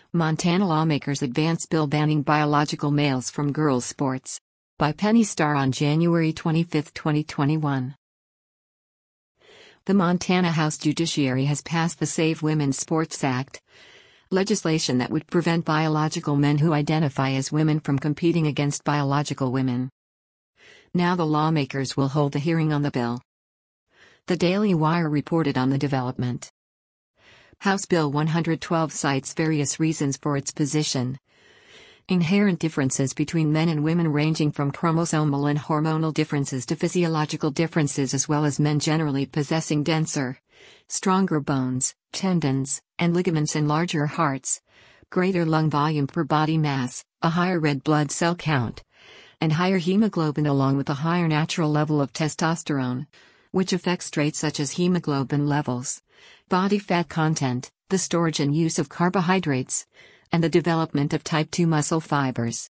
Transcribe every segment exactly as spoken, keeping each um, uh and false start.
Montana lawmakers advance bill banning biological males from girls' sports. By Penny Starr on January twenty-fifth, twenty twenty-one. The Montana House Judiciary has passed the Save Women's Sports Act, legislation that would prevent biological men who identify as women from competing against biological women. Now the lawmakers will hold a hearing on the bill. The Daily Wire reported on the development. House Bill one twelve cites various reasons for its position. Inherent differences between men and women ranging from chromosomal and hormonal differences to physiological differences, as well as men generally possessing denser, stronger bones, tendons, and ligaments and larger hearts, greater lung volume per body mass, a higher red blood cell count, and higher hemoglobin, along with a higher natural level of testosterone, which affects traits such as hemoglobin levels, body fat content, the storage and use of carbohydrates, and the development of type two muscle fibers.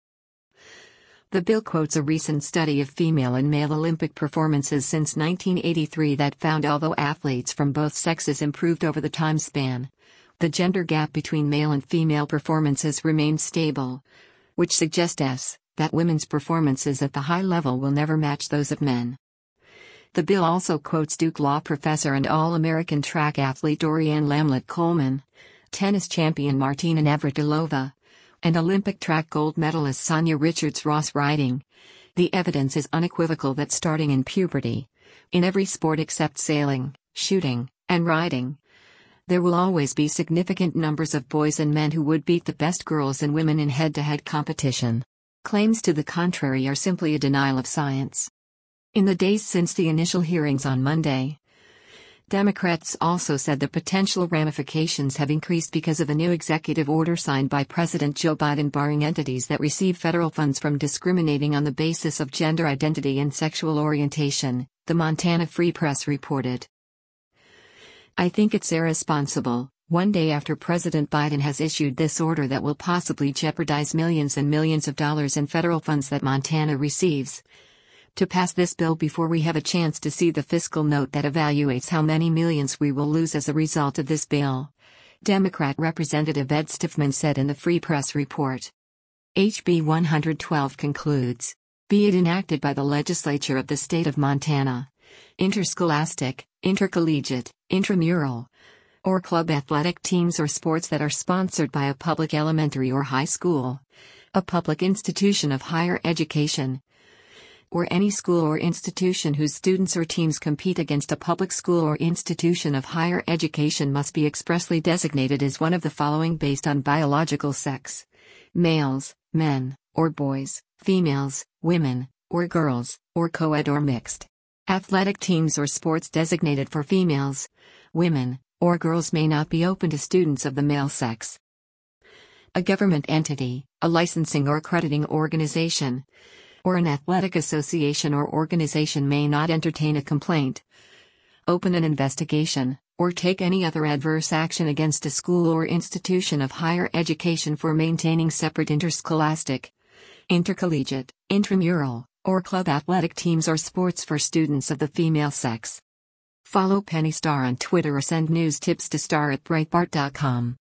The bill quotes a recent study of female and male Olympic performances since nineteen eighty-three that found although athletes from both sexes improved over the time span, the gender gap between male and female performances remained stable, which suggests that women's performances at the high level will never match those of men. The bill also quotes Duke Law professor and All-American track athlete Dorianne Lamlett Coleman, tennis champion Martina Navratilova, and Olympic track gold medalist Sonia Richards-Ross writing, "The evidence is unequivocal that starting in puberty, in every sport except sailing, shooting, and riding, there will always be significant numbers of boys and men who would beat the best girls and women in head-to-head competition. Claims to the contrary are simply a denial of science." In the days since the initial hearings on Monday, Democrats also said the potential ramifications have increased because of a new executive order signed by President Joe Biden barring entities that receive federal funds from discriminating on the basis of gender identity and sexual orientation, the Montana Free Press reported. "I think it's irresponsible, one day after President Biden has issued this order that will possibly jeopardize millions and millions of dollars in federal funds that Montana receives, to pass this bill before we have a chance to see the fiscal note that evaluates how many millions we will lose as a result of this bill," Democrat Representative Ed Stiffman said in the Free Press report. H B one twelve concludes, "Be it enacted by the legislature of the state of Montana, interscholastic, intercollegiate, intramural, or club athletic teams or sports that are sponsored by a public elementary or high school, a public institution of higher education, or any school or institution whose students or teams compete against a public school or institution of higher education must be expressly designated as one of the following based on biological sex: males, men, or boys, females, women, or girls, or co-ed or mixed. Athletic teams or sports designated for females, women, or girls may not be open to students of the male sex. A government entity, a licensing or accrediting organization, or an athletic association or organization may not entertain a complaint, open an investigation, or take any other adverse action against a school or institution of higher education for maintaining separate interscholastic, intercollegiate, intramural, or club athletic teams or sports for students of the female sex." Follow Penny Starr on Twitter or send news tips to star at breitbart dot com.